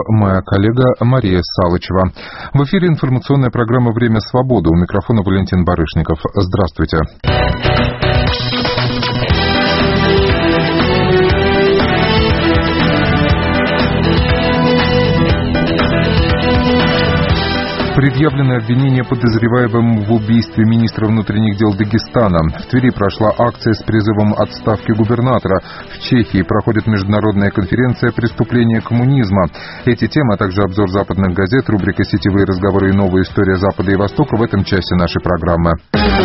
моя коллега Мария Салычева. В эфире информационная программа «Время свободы». У микрофона Валентин Барышников. Здравствуйте. Предъявлены обвинения подозреваемым в убийстве министра внутренних дел Дагестана. В Твери прошла акция с призывом отставки губернатора. В Чехии проходит международная конференция «Преступления коммунизма». Эти темы, а также обзор западных газет, рубрика «Сетевые разговоры» и новая история Запада и Востока в этом часе нашей программы.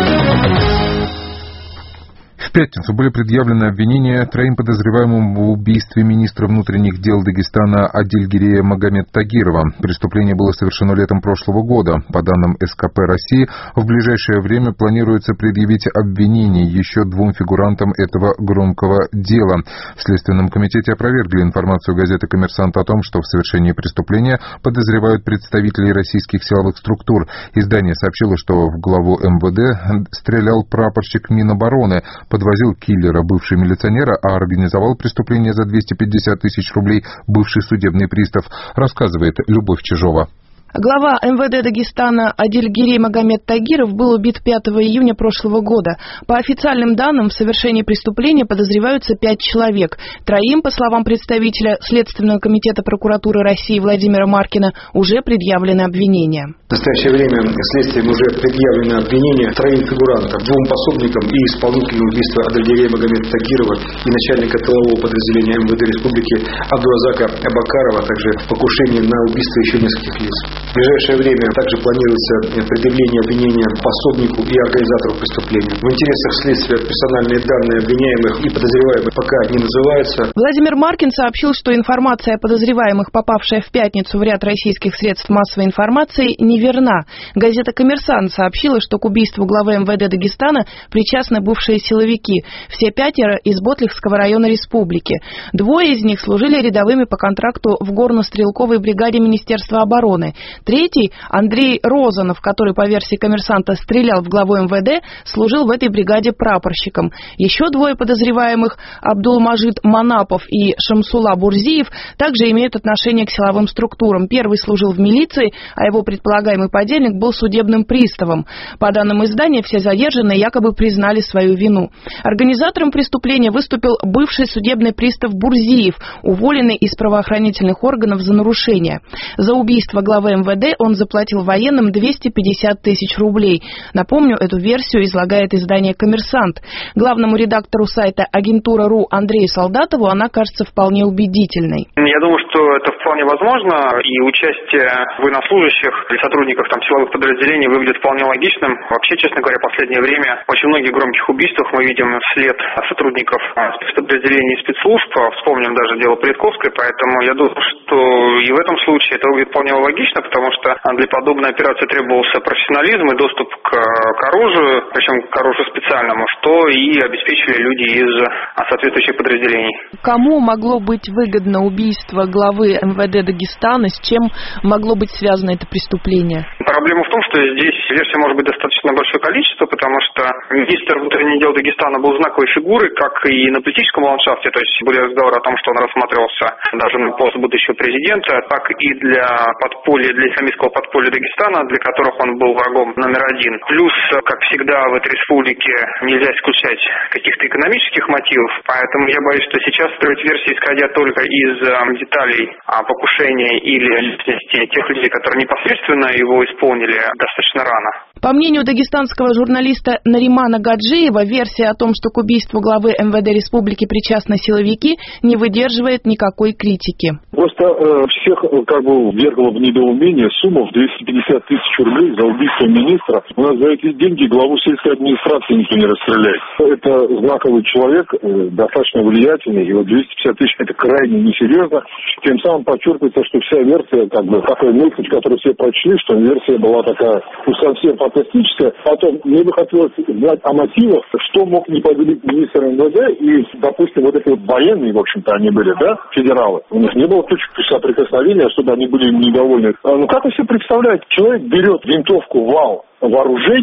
В пятницу были предъявлены обвинения троим подозреваемым в убийстве министра внутренних дел Дагестана Адильгерея Магомед-Тагирова. Преступление было совершено летом прошлого года. По данным СКП России, в ближайшее время планируется предъявить обвинение еще двум фигурантам этого громкого дела. В Следственном комитете опровергли информацию газеты «Коммерсант» о том, что в совершении преступления подозревают представителей российских силовых структур. Издание сообщило, что в главу МВД стрелял прапорщик Минобороны, подвозил киллера бывший милиционера, а организовал преступление за 250 тысяч рублей бывший судебный пристав, рассказывает Любовь Чижова. Глава МВД Дагестана Адильгерей Магомед-Тагиров был убит 5 июня прошлого года. По официальным данным, в совершении преступления подозреваются 5 человек. Троим, по словам представителя Следственного комитета прокуратуры России Владимира Маркина, уже предъявлены обвинения. В настоящее время следствием уже предъявлены обвинения троим фигурантам, двум пособникам и исполнителю убийства Адильгерея Магомед-Тагирова и начальника тылового подразделения МВД Республики Абдуразака Абакарова, а также в покушении на убийство еще нескольких лиц. В ближайшее время также планируется предъявление обвинения пособнику и организатору преступления. В интересах следствия персональные данные обвиняемых и подозреваемых пока не называются. Владимир Маркин сообщил, что информация о подозреваемых, попавшая в пятницу в ряд российских средств массовой информации, неверна. Газета «Коммерсант» сообщила, что к убийству главы МВД Дагестана причастны бывшие силовики. Все 5 из Ботлихского района республики. 2 из них служили рядовыми по контракту в горно-стрелковой бригаде Министерства обороны. 3-й, Андрей Розанов, который, по версии «Коммерсанта», стрелял в главу МВД, служил в этой бригаде прапорщиком. Еще 2 подозреваемых, Абдулмажид Манапов и Шамсула Бурзиев, также имеют отношение к силовым структурам. Первый служил в милиции, а его предполагаемый подельник был судебным приставом. По данным издания, все задержанные якобы признали свою вину. Организатором преступления выступил бывший судебный пристав Бурзиев, уволенный из правоохранительных органов за нарушение. За убийство главы МВД он заплатил военным 250 тысяч рублей. Напомню, эту версию излагает издание «Коммерсант». Главному редактору сайта «Агентура.ру» Андрею Солдатову она кажется вполне убедительной. Я думаю, что это вполне возможно, и участие военнослужащих или сотрудников силовых подразделений выглядит вполне логичным. Вообще, честно говоря, в последнее время очень многих громких убийствах мы видим след сотрудников спецподразделений и спецслужб. Вспомним даже дело Политковской, поэтому я думаю, что и в этом случае это выглядит вполне логично, потому что для подобной операции требовался профессионализм и доступ к оружию, причем к оружию специальному, что и обеспечили люди из соответствующих подразделений. Кому могло быть выгодно убийство главы МВД Дагестана, с чем могло быть связано это преступление? Проблема в том, что здесь версий может быть достаточно большое количество, потому что министр внутренних дел Дагестана был знаковой фигурой, как и на политическом ландшафте, то есть были разговоры о том, что он рассматривался даже на пост будущего президента, так и для подполья, для исламистского подполья Дагестана, для которых он был врагом номер 1. Плюс, как всегда, в этой республике нельзя исключать каких-то экономических мотивов, поэтому я боюсь, что сейчас строить версии, исходя только из деталей покушения или личности тех людей, которые непосредственно его исполнили, достаточно рано. По мнению дагестанского журналиста Наримана Гаджиева, версия о том, что к убийству главы МВД республики причастны силовики, не выдерживает никакой критики. Просто всех ввергло в недоумение сумма в 250 тысяч рублей за убийство министра. У нас за эти деньги главу сельской администрации никто не расстреляет. Это знаковый человек, достаточно влиятельный, и 250 тысяч это крайне несерьезно. Тем самым подчеркивается, что вся версия, такая мысль, которую все прочли, что версия была такая совсем фантастическая. Потом мне бы хотелось знать о мотивах, что мог не поделить министр МВД и, допустим, вот эти военные, в общем-то, они были, федералы. У них не было точек соприкосновения, чтобы они были недовольны. Как вы себе представляете, человек берет винтовку, вал в оружейке,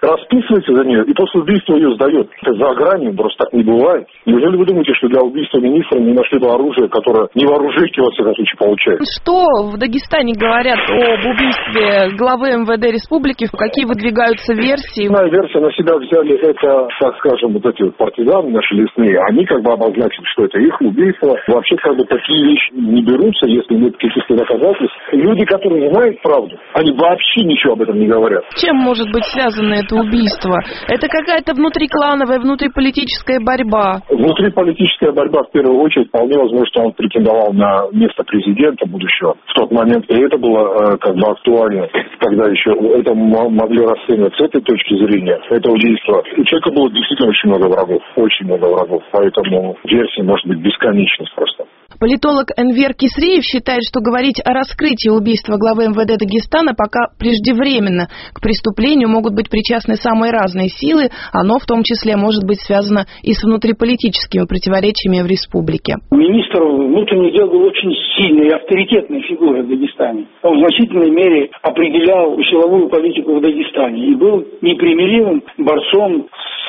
расписывается за нее и после убийства ее сдает. Это за гранью, просто так не бывает. Неужели вы думаете, что для убийства министра не нашли бы оружие, которое не вооружение, во всяком случае, получает? Что в Дагестане говорят об убийстве главы МВД республики? Какие выдвигаются версии? Одна версия на себя взяли, это, так скажем, вот эти вот партизаны наши лесные. Они как бы обозначили, что это их убийство. Вообще, как бы, такие вещи не берутся, если нет каких-то доказательств. Люди, которые знают правду, они вообще ничего об этом не говорят. Чем может быть связано это убийство? Это какая-то внутриклановая, внутриполитическая борьба? Внутриполитическая борьба, в первую очередь, вполне возможно, что он претендовал на место президента будущего в тот момент. И это было как бы актуально, когда еще это могли расценивать с этой точки зрения, это убийство. У человека было действительно очень много врагов, очень много врагов. Поэтому версия может быть бесконечность просто. Политолог Энвер Кисреев считает, что говорить о раскрытии убийства главы МВД Дагестана пока преждевременно. К преступлению могут быть причастны самые разные силы. Оно в том числе может быть связано и с внутриполитическими противоречиями в республике. Министр внутренних дел был очень сильной и авторитетной фигурой в Дагестане. Он в значительной мере определял силовую политику в Дагестане и был непримиримым борцом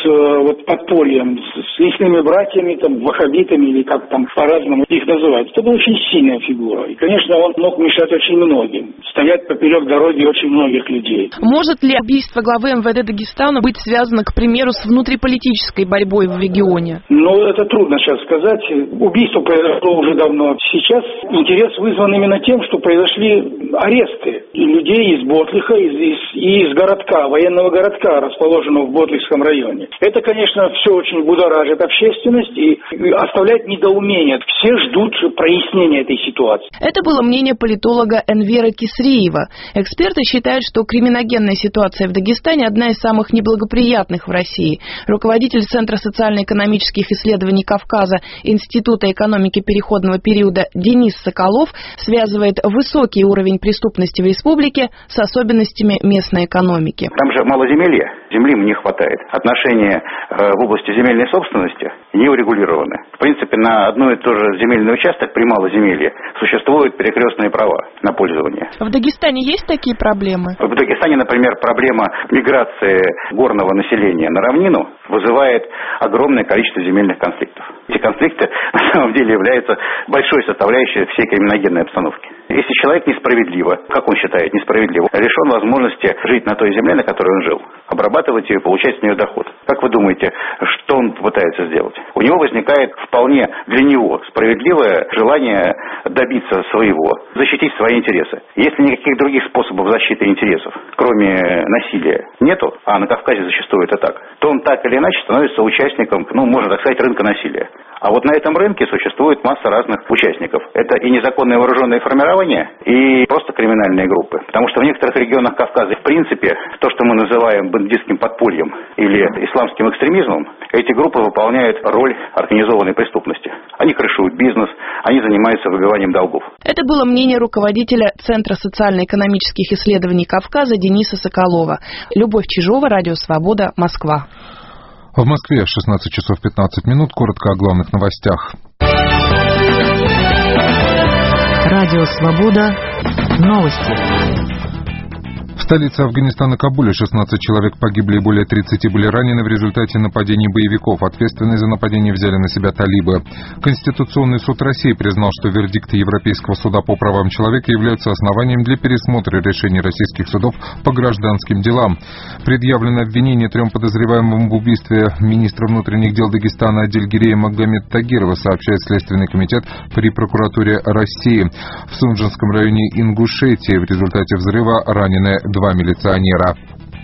с подпольем, с лесными братьями, ваххабитами или как там по-разному их называют. Это была очень сильная фигура. И, конечно, он мог мешать очень многим, стоять поперек дороги очень многих людей. Может ли убийство главы МВД Дагестана быть связано, к примеру, с внутриполитической борьбой в регионе? Это трудно сейчас сказать. Убийство произошло уже давно. Сейчас интерес вызван именно тем, что произошли аресты людей из Ботлиха и из городка, военного городка, расположенного в Ботлихском районе. Это, конечно, все очень будоражит общественность и оставляет недоумение. Все ждут прояснения этой ситуации. Это было мнение политолога Энвера Кисреева. Эксперты считают, что криминогенная ситуация в Дагестане одна из самых неблагоприятных в России. Руководитель Центра социально-экономических исследований Кавказа Института экономики переходного периода Денис Соколов связывает высокий уровень преступности в республике с особенностями местной экономики. Там же малоземелье, земли не хватает. Отношения в области земельной собственности не урегулированы. В принципе, на одно и то же земельный участок при малоземелье существуют перекрестные права на пользование. В Дагестане есть такие проблемы? В Дагестане, например, проблема миграции горного населения на равнину вызывает огромное количество земельных конфликтов. Эти конфликты, на самом деле, являются большой составляющей всей криминогенной обстановки. Если человек несправедливо, как он считает, несправедливо, лишен возможности жить на той земле, на которой он жил, обрабатывать ее и получать с нее доход. Как вы думаете, что он пытается сделать? У него возникает вполне для него справедливое желание добиться своего, защитить свои интересы. Если никаких других способов защиты интересов, кроме насилия, нету, а на Кавказе зачастую это так, то он так или иначе становится участником, можно так сказать, рынка насилия. А вот на этом рынке существует масса разных участников. Это и незаконные вооруженные формирования, и просто криминальные группы. Потому что в некоторых регионах Кавказа, в принципе, то, что мы называем бандитским подпольем или исламским экстремизмом, эти группы выполняют роль организованной преступности. Они крышуют бизнес, они занимаются выбиванием долгов. Это было мнение руководителя Центра социально-экономических исследований Кавказа Дениса Соколова. Любовь Чижова, Радио Свобода, Москва. В Москве 16 часов 15 минут. Коротко о главных новостях. Радио Свобода. Новости. В столице Афганистана Кабуле 16 человек погибли и более 30 были ранены в результате нападений боевиков. Ответственность за нападение взяли на себя талибы. Конституционный суд России признал, что вердикты Европейского суда по правам человека являются основанием для пересмотра решений российских судов по гражданским делам. Предъявлено обвинение 3 подозреваемым в убийстве министра внутренних дел Дагестана Адильгирея Магомед Тагирова, сообщает Следственный комитет при прокуратуре России. В Сунжинском районе Ингушетии в результате взрыва ранены 2 милиционера.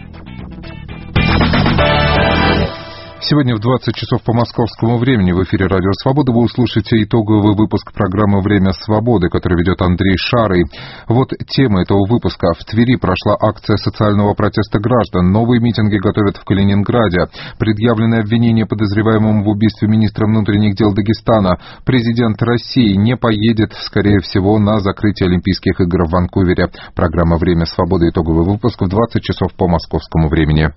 Сегодня в 20 часов по московскому времени в эфире «Радио Свобода» вы услышите итоговый выпуск программы «Время свободы», который ведет Андрей Шарый. Вот тема этого выпуска. В Твери прошла акция социального протеста граждан. Новые митинги готовят в Калининграде. Предъявлены обвинения подозреваемому в убийстве министра внутренних дел Дагестана. Президент России не поедет, скорее всего, на закрытие Олимпийских игр в Ванкувере. Программа «Время свободы», итоговый выпуск в 20 часов по московскому времени.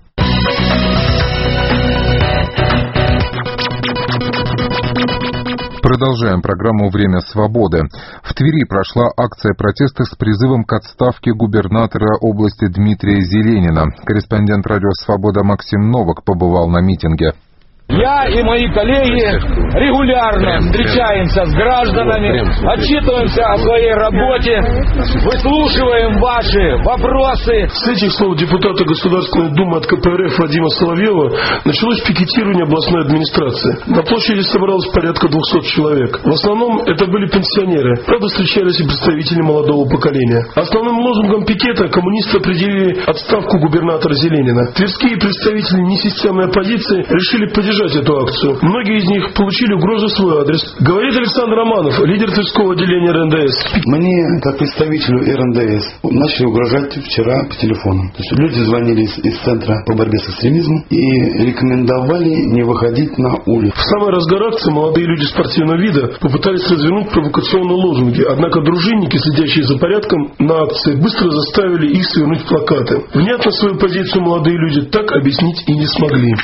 Продолжаем программу «Время свободы». В Твери прошла акция протеста с призывом к отставке губернатора области Дмитрия Зеленина. Корреспондент «Радио Свобода» Максим Новак побывал на митинге. Я и мои коллеги регулярно встречаемся с гражданами, отчитываемся о своей работе, выслушиваем ваши вопросы. С этих слов депутата Государственной Думы от КПРФ Вадима Соловьева началось пикетирование областной администрации. На площади собралось порядка 200 человек. В основном это были пенсионеры. Правда, встречались и представители молодого поколения. Основным лозунгом пикета коммунисты определили отставку губернатора Зеленина. Тверские представители несистемной оппозиции решили поддержать эту акцию. Многие из них получили угрозы в свой адрес. Говорит Александр Романов, лидер Тверского отделения РНДС. Мне, как представителю РНДС, начали угрожать вчера по телефону. То есть люди звонили из Центра по борьбе с экстремизмом и рекомендовали не выходить на улицу. В самый разгар акции молодые люди спортивного вида попытались развернуть провокационные лозунги. Однако дружинники, следящие за порядком на акции, быстро заставили их свернуть плакаты. Внятно свою позицию молодые люди так объяснить и не смогли.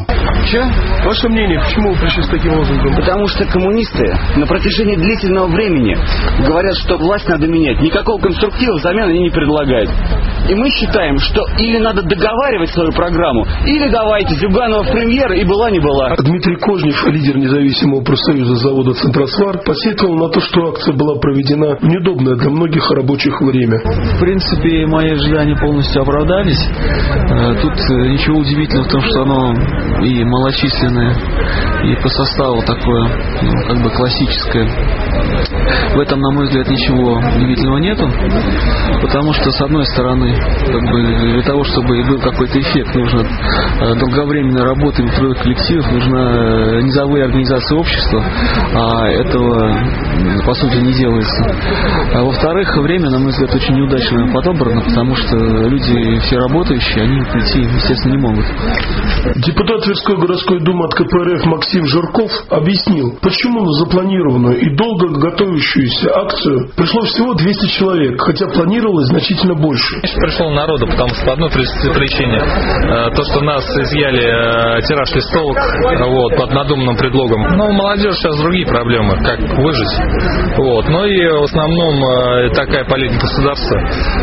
Ваше мнение, почему вы пришли с таким лозунгом? Потому что коммунисты на протяжении длительного времени говорят, что власть надо менять. Никакого конструктива взамен они не предлагают. И мы считаем, что или надо договаривать свою программу, или давайте Зюганова в премьер, и была не была. Дмитрий Кожнев, лидер независимого профсоюза завода «Центросвар», посетовал на то, что акция была проведена в неудобное для многих рабочих время. В принципе, мои ожидания полностью оправдались. Тут ничего удивительного в том, что оно и малочисленное, и по составу такое, как бы классическое. В этом, на мой взгляд, ничего удивительного нету, потому что, с одной стороны, как бы, для того, чтобы был какой-то эффект, нужно долговременная работа трудовых коллективов, нужна низовая организация общества, а этого, по сути, не делается. А во-вторых, время, на мой взгляд, очень неудачно подобрано, потому что люди все работающие, они прийти, естественно, не могут. Депутат Тверской городской думы от КПРФ Максим Жирков объяснил, почему на запланированную и долго готовящуюся акцию пришло всего 200 человек, хотя планировалось значительно больше. Пришло народу, потому что по одной причине, то, что нас изъяли тираж листовок под надуманным предлогом. Но молодежь сейчас другие проблемы, как выжить. Но и в основном такая политика государства,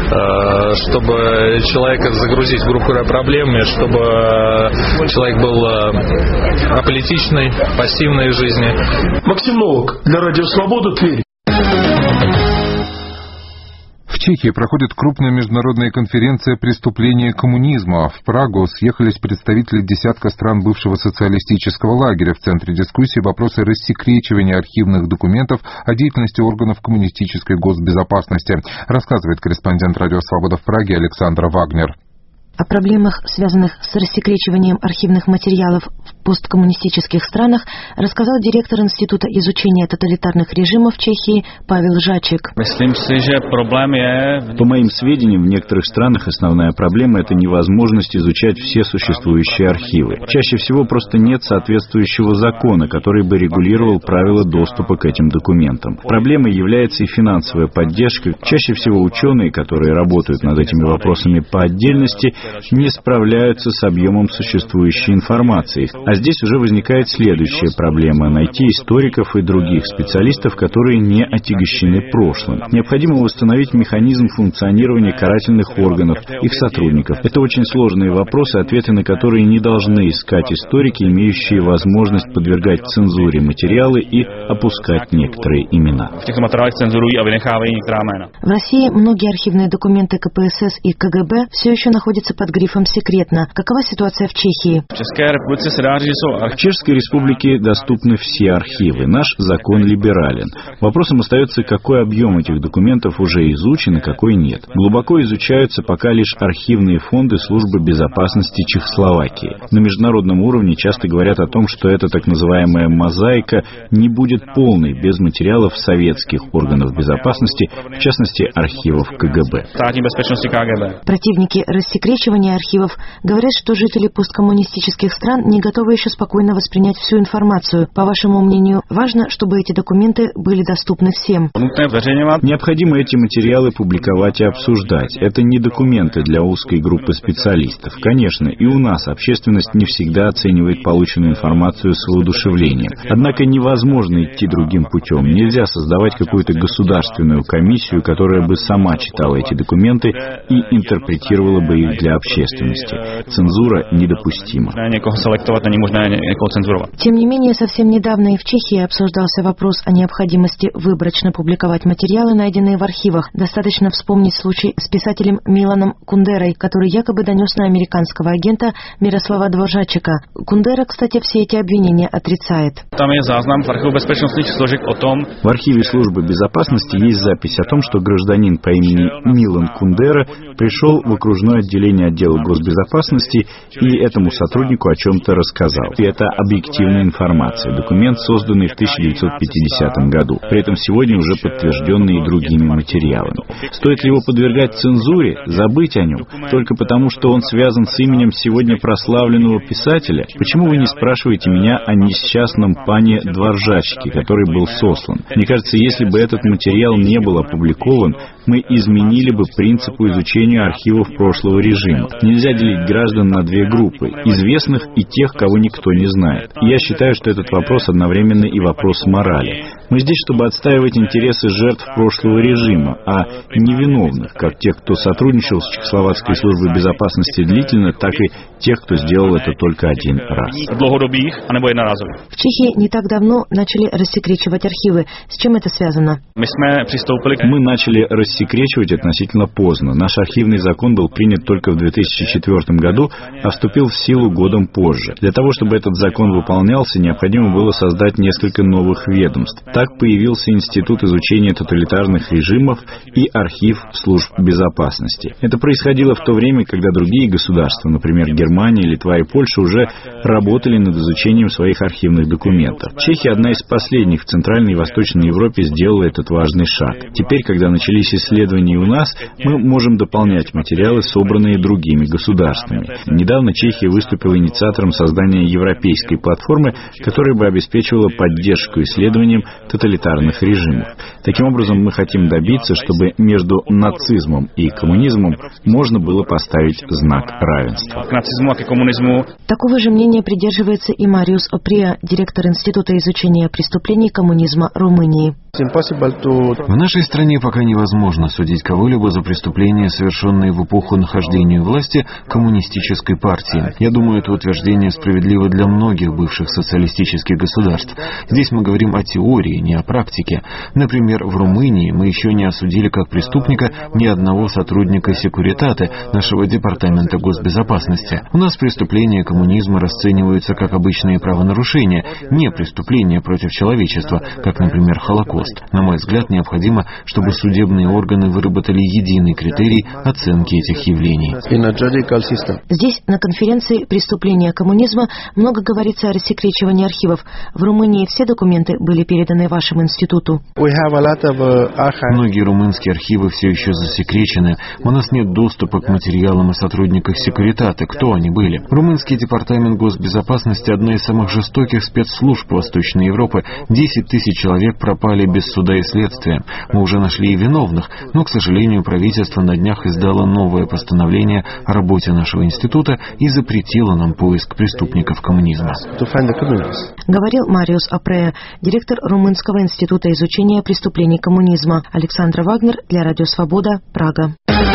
чтобы человека загрузить в группу проблемами, чтобы человек был аполитичной, пассивной в жизни. Максим Новак для Радио Свобода, Тверь. В Чехии проходит крупная международная конференция «Преступления коммунизма». В Прагу съехались представители десятка стран бывшего социалистического лагеря. В центре дискуссии вопросы рассекречивания архивных документов о деятельности органов коммунистической госбезопасности, рассказывает корреспондент «Радио Свобода» в Праге Александра Вагнер. О проблемах, связанных с рассекречиванием архивных материалов в посткоммунистических странах, рассказал директор Института изучения тоталитарных режимов Чехии Павел Жачек. По моим сведениям, в некоторых странах основная проблема – это невозможность изучать все существующие архивы. Чаще всего просто нет соответствующего закона, который бы регулировал правила доступа к этим документам. Проблемой является и финансовая поддержка. Чаще всего ученые, которые работают над этими вопросами по отдельности, не справляются с объемом существующей информации. А здесь уже возникает следующая проблема – найти историков и других специалистов, которые не отягощены прошлым. Необходимо восстановить механизм функционирования карательных органов, их сотрудников. Это очень сложные вопросы, ответы на которые не должны искать историки, имеющие возможность подвергать цензуре материалы и опускать некоторые имена. В России многие архивные документы КПСС и КГБ все еще находятся под грифом «секретно». Какова ситуация в Чехии? В Чешской Республике доступны все архивы. Наш закон либерален. Вопросом остается, какой объем этих документов уже изучен и какой нет. Глубоко изучаются пока лишь архивные фонды Службы безопасности Чехословакии. На международном уровне часто говорят о том, что эта так называемая мозаика не будет полной без материалов советских органов безопасности, в частности архивов КГБ. Противники рассекречивания рассекречивания архивов, говорят, что жители посткоммунистических стран не готовы еще спокойно воспринять всю информацию. По вашему мнению, важно, чтобы эти документы были доступны всем? Необходимо эти материалы публиковать и обсуждать. Это не документы для узкой группы специалистов. Конечно, и у нас общественность не всегда оценивает полученную информацию с воодушевлением. Однако невозможно идти другим путем. Нельзя создавать какую-то государственную комиссию, которая бы сама читала эти документы и интерпретировала бы их для общественности. Цензура недопустима. Тем не менее, совсем недавно и в Чехии обсуждался вопрос о необходимости выборочно публиковать материалы, найденные в архивах. Достаточно вспомнить случай с писателем Миланом Кундерой, который якобы донес на американского агента Мирослава Дворжачика. Кундера, кстати, все эти обвинения отрицает. В архиве службы безопасности есть запись о том, что гражданин по имени Милан Кундера пришел в окружное отделение отдела госбезопасности и этому сотруднику о чем-то рассказал. И это объективная информация. Документ, созданный в 1950 году. При этом сегодня уже подтвержденный другими материалами. Стоит ли его подвергать цензуре, забыть о нем, только потому, что он связан с именем сегодня прославленного писателя? Почему вы не спрашиваете меня о несчастном пане Дворжачике, который был сослан? Мне кажется, если бы этот материал не был опубликован, мы изменили бы принципу изучения архивов прошлого режима. Нельзя делить граждан на две группы – известных и тех, кого никто не знает. И я считаю, что этот вопрос одновременно и вопрос морали. Мы здесь, чтобы отстаивать интересы жертв прошлого режима, а невиновных, как тех, кто сотрудничал с Чехословацкой службой безопасности длительно, так и тех, кто сделал это только один раз. В Чехии не так давно начали рассекречивать архивы. С чем это связано? Мы начали рассекречивать относительно поздно. Наш архивный закон был принят только в 2004 году, а вступил в силу годом позже. Для того, чтобы этот закон выполнялся, необходимо было создать несколько новых ведомств. Так появился Институт изучения тоталитарных режимов и архив служб безопасности. Это происходило в то время, когда другие государства, например, Германия, Литва и Польша, уже работали над изучением своих архивных документов. Чехия, одна из последних в Центральной и Восточной Европе, сделала этот важный шаг. Теперь, когда начались исследования у нас, мы можем дополнять материалы, собранные другими государствами. Недавно Чехия выступила инициатором создания европейской платформы, которая бы обеспечивала поддержку исследованиям тоталитарных режимов. Таким образом, мы хотим добиться, чтобы между нацизмом и коммунизмом можно было поставить знак равенства. Такого же мнения придерживается и Мариус Опреа, директор Института изучения преступлений коммунизма Румынии. В нашей стране пока невозможно судить кого-либо за преступления, совершенные в эпоху нахождения у власти коммунистической партии. Я думаю, это утверждение справедливо для многих бывших социалистических государств. Здесь мы говорим о теории, не о практике. Например, в Румынии мы еще не осудили как преступника ни одного сотрудника Секуритаты, нашего департамента госбезопасности. У нас преступления коммунизма расцениваются как обычные правонарушения, не преступления против человечества, как, например, Холокост. На мой взгляд, необходимо, чтобы судебные органы выработали единый критерий оценки этих явлений. Здесь, на конференции «Преступления коммунизма», много говорится о рассекречивании архивов. В Румынии все документы были переданы вашему институту? Многие румынские архивы все еще засекречены. У нас нет доступа к материалам о сотрудниках Секуритаты. Кто они были? Румынский департамент госбезопасности – одна из самых жестоких спецслужб Восточной Европы. 10 тысяч человек пропали без суда и следствия. Мы уже нашли и виновных, но, к сожалению, правительство на днях издало новое постановление о работе нашего института и запретило нам поиск преступников коммунизма. Говорил Мариус Опреа, директор Румынского института изучения преступлений коммунизма. Александра Вагнер для Радио Свобода, Прага.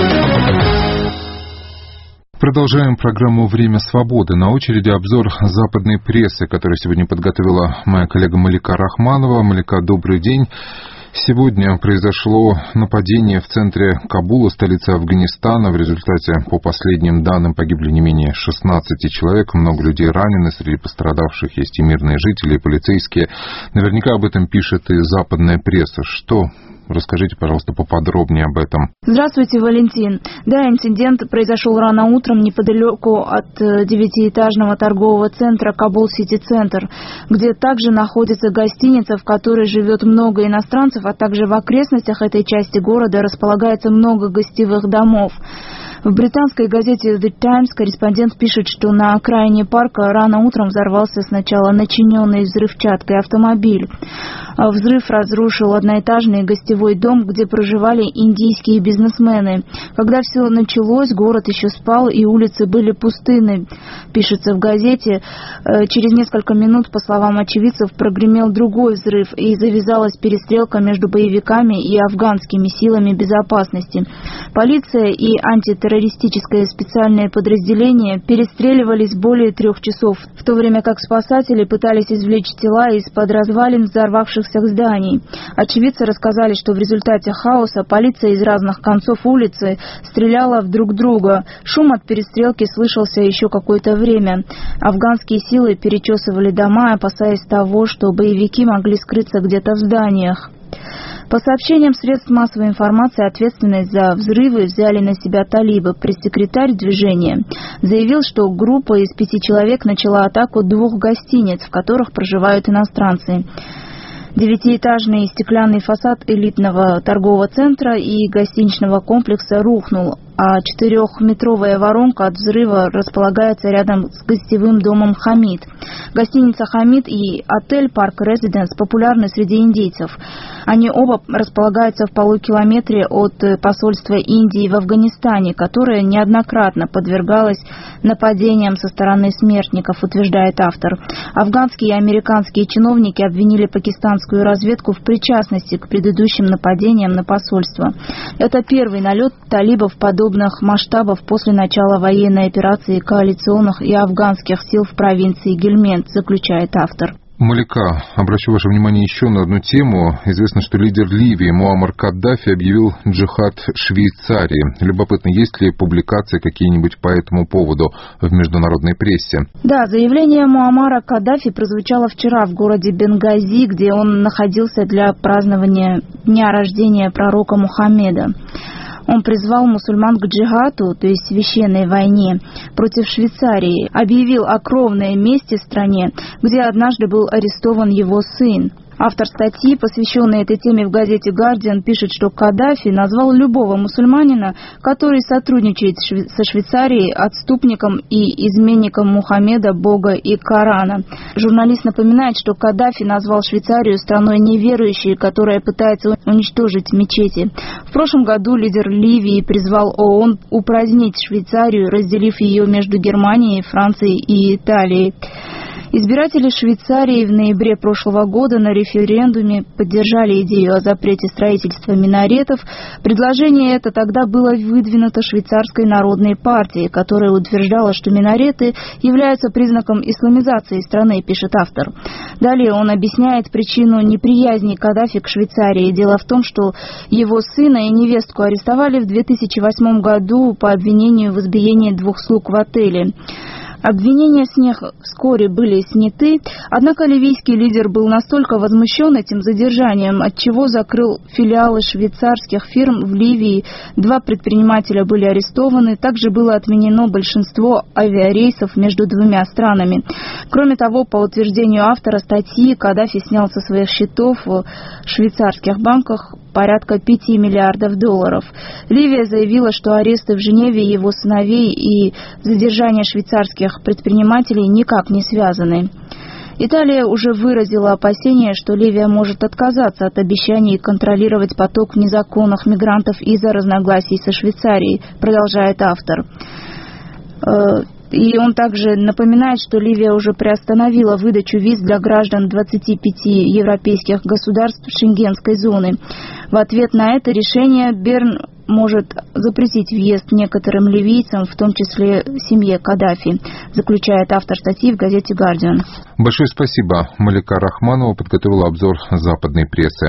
Продолжаем программу «Время свободы». На очереди обзор западной прессы, который сегодня подготовила моя коллега Малика Рахманова. Малика, добрый день. Сегодня произошло нападение в центре Кабула, столицы Афганистана. В результате, по последним данным, погибли не менее 16 человек. Много людей ранены. Среди пострадавших есть и мирные жители, и полицейские. Наверняка об этом пишет и западная пресса. Что? Расскажите, пожалуйста, поподробнее об этом. Здравствуйте, Валентин. Да, инцидент произошел рано утром неподалеку от 9-этажного торгового центра Кабул-Сити-центр, где также находится гостиница, в которой живет много иностранцев, а также в окрестностях этой части города располагается много гостевых домов. В британской газете The Times корреспондент пишет, что на окраине парка рано утром взорвался сначала начиненный взрывчаткой автомобиль. Взрыв разрушил одноэтажный гостевой дом, где проживали индийские бизнесмены. Когда все началось, город еще спал и улицы были пустынны, пишется в газете. Через несколько минут, по словам очевидцев, прогремел другой взрыв и завязалась перестрелка между боевиками и афганскими силами безопасности. Полиция и антитеррористическое специальное подразделение перестреливались более 3 часов, в то время как спасатели пытались извлечь тела из-под развалин взорвавшихся зданий. Очевидцы рассказали, что в результате хаоса полиция из разных концов улицы стреляла в друг друга. Шум от перестрелки слышался еще какое-то время. Афганские силы перечесывали дома, опасаясь того, что боевики могли скрыться где-то в зданиях. По сообщениям средств массовой информации, ответственность за взрывы взяли на себя талибы. Пресс-секретарь движения заявил, что группа из 5 человек начала атаку 2 гостиниц, в которых проживают иностранцы. 9-этажный стеклянный фасад элитного торгового центра и гостиничного комплекса рухнул, а 4-метровая воронка от взрыва располагается рядом с гостевым домом «Хамид». Гостиница «Хамид» и отель «Парк Резиденс» популярны среди индейцев. Они оба располагаются в полукилометре от посольства Индии в Афганистане, которое неоднократно подвергалось нападениям со стороны смертников, утверждает автор. Афганские и американские чиновники обвинили пакистанскую разведку в причастности к предыдущим нападениям на посольство. Это первый налет талибов подобных масштабов после начала военной операции коалиционных и афганских сил в провинции Гельмент, заключает автор. Малика, обращу ваше внимание еще на одну тему. Известно, что лидер Ливии Муаммар Каддафи объявил джихад Швейцарии. Любопытно, есть ли публикации какие-нибудь по этому поводу в международной прессе? Да, заявление Муаммара Каддафи прозвучало вчера в городе Бенгази, где он находился для празднования дня рождения пророка Мухаммеда. Он призвал мусульман к джихаду, то есть священной войне, против Швейцарии, объявил о кровной мести в стране, где однажды был арестован его сын. Автор статьи, посвященной этой теме в газете «Гардиан», пишет, что Каддафи назвал любого мусульманина, который сотрудничает со Швейцарией, отступником и изменником Мухаммеда, Бога и Корана. Журналист напоминает, что Каддафи назвал Швейцарию страной неверующей, которая пытается уничтожить мечети. В прошлом году лидер Ливии призвал ООН упразднить Швейцарию, разделив ее между Германией, Францией и Италией. Избиратели Швейцарии в ноябре прошлого года на референдуме поддержали идею о запрете строительства минаретов. Предложение это тогда было выдвинуто Швейцарской народной партией, которая утверждала, что минареты являются признаком исламизации страны, пишет автор. Далее он объясняет причину неприязни Каддафи к Швейцарии. Дело в том, что его сына и невестку арестовали в 2008 году по обвинению в избиении 2 слуг в отеле. Обвинения с них вскоре были сняты, однако ливийский лидер был настолько возмущен этим задержанием, отчего закрыл филиалы швейцарских фирм в Ливии. 2 предпринимателя были арестованы, также было отменено большинство авиарейсов между 2 странами. Кроме того, по утверждению автора статьи, Каддафи снял со своих счетов в швейцарских банках порядка $5 миллиардов. Ливия заявила, что аресты в Женеве его сыновей и задержание швейцарских предпринимателей никак не связаны. Италия уже выразила опасение, что Ливия может отказаться от обещаний контролировать поток незаконных мигрантов из-за разногласий со Швейцарией, продолжает автор. И он также напоминает, что Ливия уже приостановила выдачу виз для граждан 25 европейских государств Шенгенской зоны. В ответ на это решение Берн может запретить въезд некоторым ливийцам, в том числе семье Каддафи, заключает автор статьи в газете «Гардиан». Большое спасибо. Малика Рахманова подготовила обзор западной прессы.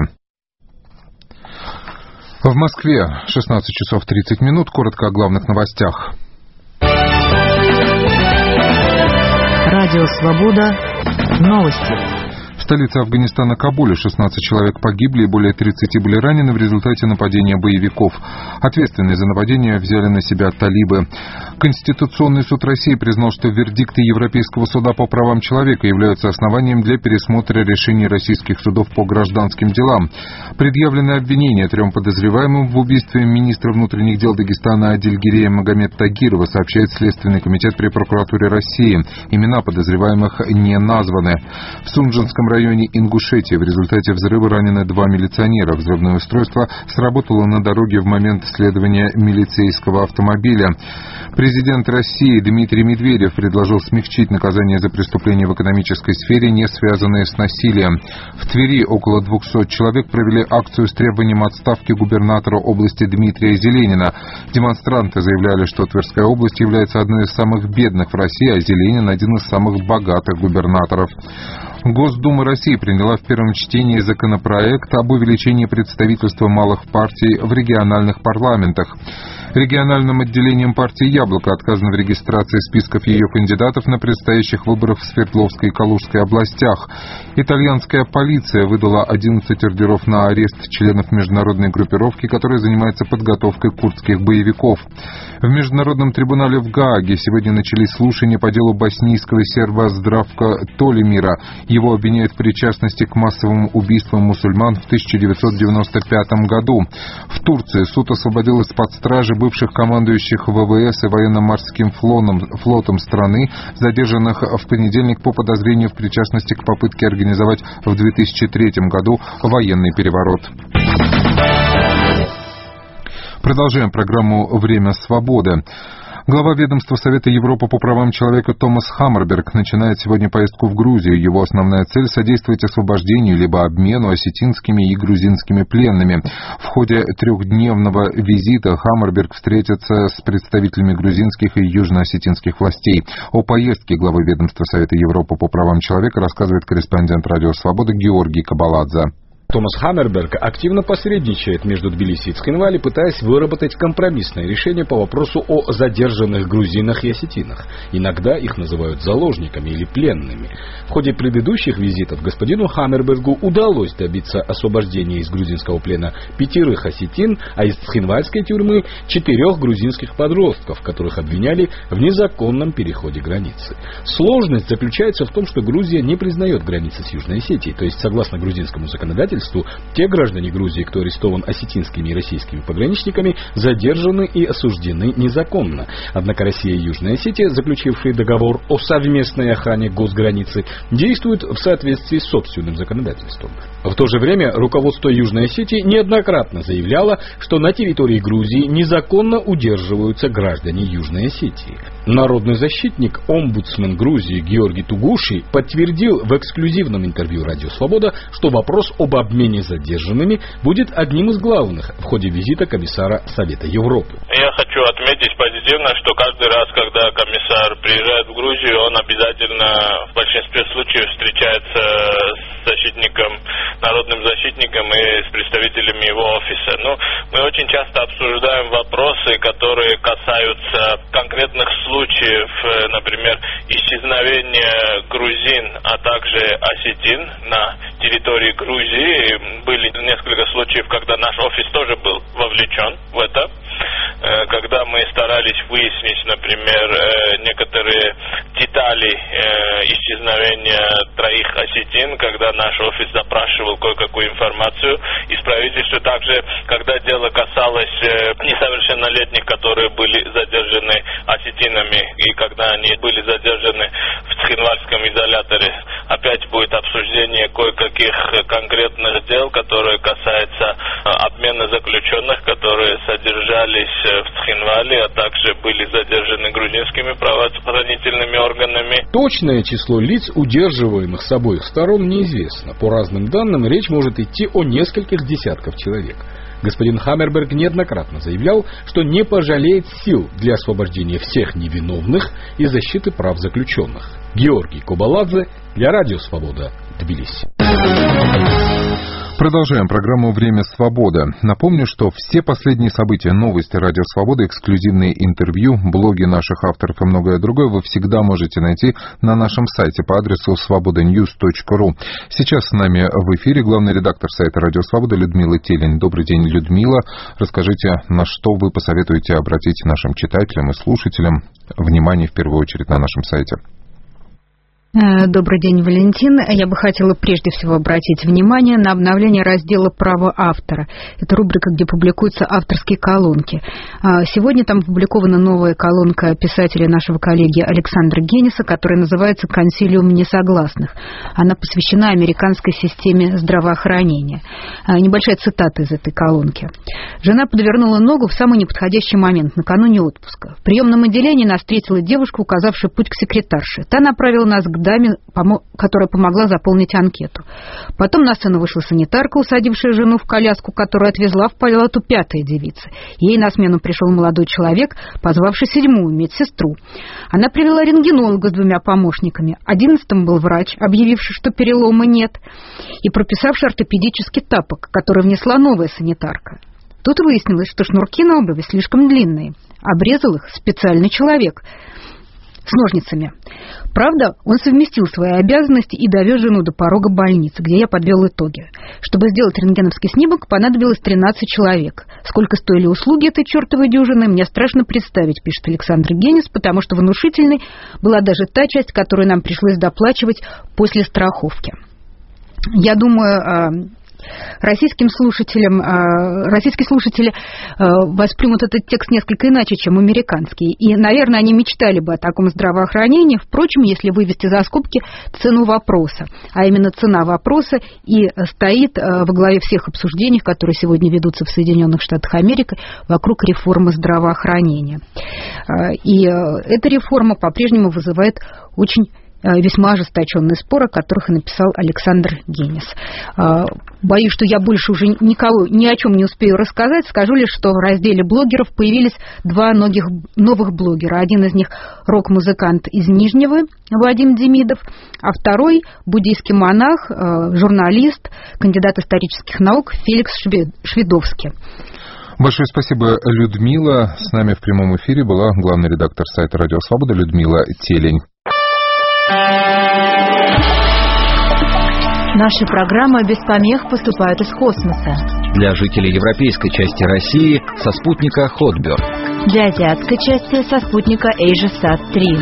В Москве 16 часов 30 минут. Коротко о главных новостях. Радио «Свобода». Новости. В столице Афганистана Кабуле 16 человек погибли и более 30 были ранены в результате нападения боевиков. Ответственность за нападение взяли на себя талибы. Конституционный суд России признал, что вердикты Европейского суда по правам человека являются основанием для пересмотра решений российских судов по гражданским делам. Предъявлены обвинения 3 подозреваемым в убийстве министра внутренних дел Дагестана Адильгирея Магомед Тагирова, сообщает Следственный комитет при прокуратуре России. Имена подозреваемых не названы. В Сунжинском районе Ингушетии в результате взрыва ранены 2 милиционера. Взрывное устройство сработало на дороге в момент следования милицейского автомобиля. Президент России Дмитрий Медведев предложил смягчить наказание за преступления в экономической сфере, не связанные с насилием. В Твери около 200 человек провели акцию с требованием отставки губернатора области Дмитрия Зеленина. Демонстранты заявляли, что Тверская область является одной из самых бедных в России, а Зеленин – один из самых богатых губернаторов. Госдума России приняла в первом чтении законопроект об увеличении представительства малых партий в региональных парламентах. Региональным отделением партии «Яблоко» отказано в регистрации списков ее кандидатов на предстоящих выборах в Свердловской и Калужской областях. Итальянская полиция выдала 11 ордеров на арест членов международной группировки, которая занимается подготовкой курдских боевиков. В Международном трибунале в Гааге сегодня начались слушания по делу боснийского серба Здравка Толимира. Его обвиняют в причастности к массовым убийствам мусульман в 1995 году. В Турции суд освободил из-под стражи бывших командующих ВВС и военно-морским флотом страны, задержанных в понедельник по подозрению в причастности к попытке организовать в 2003 году военный переворот. Продолжаем программу «Время свободы». Глава ведомства Совета Европы по правам человека Томас Хаммерберг начинает сегодня поездку в Грузию. Его основная цель – содействовать освобождению либо обмену осетинскими и грузинскими пленными. В ходе 3-дневного визита Хаммерберг встретится с представителями грузинских и южно-осетинских властей. О поездке главы ведомства Совета Европы по правам человека рассказывает корреспондент «Радио Свобода» Георгий Кабаладзе. Томас Хаммерберг активно посредничает между Тбилиси и Цхинвали, пытаясь выработать компромиссное решение по вопросу о задержанных грузинах и осетинах. Иногда их называют заложниками или пленными. В ходе предыдущих визитов господину Хаммербергу удалось добиться освобождения из грузинского плена 5 осетин, а из цхинвальской тюрьмы 4 грузинских подростков, которых обвиняли в незаконном переходе границы. Сложность заключается в том, что Грузия не признает границы с Южной Осетией, то есть, согласно грузинскому законодательству, те граждане Грузии, кто арестован осетинскими и российскими пограничниками, задержаны и осуждены незаконно. Однако Россия и Южная Осетия, заключившие договор о совместной охране госграницы, действуют в соответствии с собственным законодательством. В то же время руководство Южной Осетии неоднократно заявляло, что на территории Грузии незаконно удерживаются граждане Южной Осетии. Народный защитник, омбудсмен Грузии Георгий Тугуши подтвердил в эксклюзивном интервью «Радио Свобода», что вопрос об обмене задержанными будет одним из главных в ходе визита комиссара Совета Европы. Я хочу отметить позитивно, что каждый раз, когда комиссар приезжает в Грузию, он обязательно в большинстве случаев встречается с защитником, народным защитником и с представителями его офиса. Мы очень часто обсуждаем вопросы, которые касаются конкретных случаев, например, исчезновения грузин, а также осетин на территории Грузии. Были несколько случаев, когда наш офис тоже был вовлечен в это. Когда мы старались выяснить, например, некоторые детали исчезновения 3 осетин, когда наш офис запрашивал кое-какую информацию из правительства. Также, когда дело касалось несовершеннолетних, которые были задержаны осетинами, и когда они были задержаны в Цхинвальском изоляторе, опять будет обсуждение кое-каких конкретных дел, которые касаются обмена заключенных, которые содержались в Цхинвале, а также были задержаны грузинскими правоохранительными органами. Точное число лиц, удерживаемых с обоих сторон, неизвестно. По разным данным, речь может идти о нескольких десятков человек. Господин Хаммерберг неоднократно заявлял, что не пожалеет сил для освобождения всех невиновных и защиты прав заключенных. Георгий Кабаладзе для Радио Свобода, Тбилиси. Продолжаем программу «Время свободы». Напомню, что все последние события, новости Радио Свобода, эксклюзивные интервью, блоги наших авторов и многое другое вы всегда можете найти на нашем сайте по адресу svobodanews.ru. Сейчас с нами в эфире главный редактор сайта Радио Свобода Людмила Телень. Добрый день, Людмила. Расскажите, на что вы посоветуете обратить нашим читателям и слушателям внимание в первую очередь на нашем сайте? Добрый день, Валентин. Я бы хотела прежде всего обратить внимание на обновление раздела «Право автора». Это рубрика, где публикуются авторские колонки. Сегодня там опубликована новая колонка писателя нашего коллеги Александра Генниса, которая называется «Консилиум несогласных». Она посвящена американской системе здравоохранения. Небольшая цитата из этой колонки. «Жена подвернула ногу в самый неподходящий момент, накануне отпуска. В приемном отделении нас встретила девушка, указавшая путь к секретарше. Та направила нас к даме, которая помогла заполнить анкету. Потом на сцену вышла санитарка, усадившая жену в коляску, которую отвезла в палату пятая девица. Ей на смену пришел молодой человек, позвавший седьмую медсестру. Она привела рентгенолога с двумя помощниками. 11-м был врач, объявивший, что перелома нет, и прописавший ортопедический тапок, который внесла новая санитарка. Тут выяснилось, что шнурки на обуви слишком длинные. Обрезал их специальный человек с ножницами. Правда, он совместил свои обязанности и довез жену до порога больницы, где я подвел итоги. Чтобы сделать рентгеновский снимок, понадобилось 13 человек. Сколько стоили услуги этой чертовой дюжины, мне страшно представить, пишет Александр Геннис, потому что внушительной была даже та часть, которую нам пришлось доплачивать после страховки. Я думаю, российские слушатели воспримут этот текст несколько иначе, чем американские. И, наверное, они мечтали бы о таком здравоохранении. Впрочем, если вывести за скобки цену вопроса, а именно цена вопроса и стоит во главе всех обсуждений, которые сегодня ведутся в Соединенных Штатах Америки вокруг реформы здравоохранения. И эта реформа по-прежнему вызывает весьма ожесточенные споры, о которых и написал Александр Геннис. Боюсь, что я больше уже ни о чем не успею рассказать. Скажу лишь, что в разделе блогеров появились два новых блогера. Один из них рок-музыкант из Нижнего Вадим Демидов, а второй буддийский монах, журналист, кандидат исторических наук Феликс Шведовский. Большое спасибо, Людмила. С нами в прямом эфире была главный редактор сайта Радио Свобода Людмила Телень. Наши программы без помех поступают из космоса. Для жителей европейской части России со спутника Хотберг. Для азиатской части со спутника AsiaSat-3.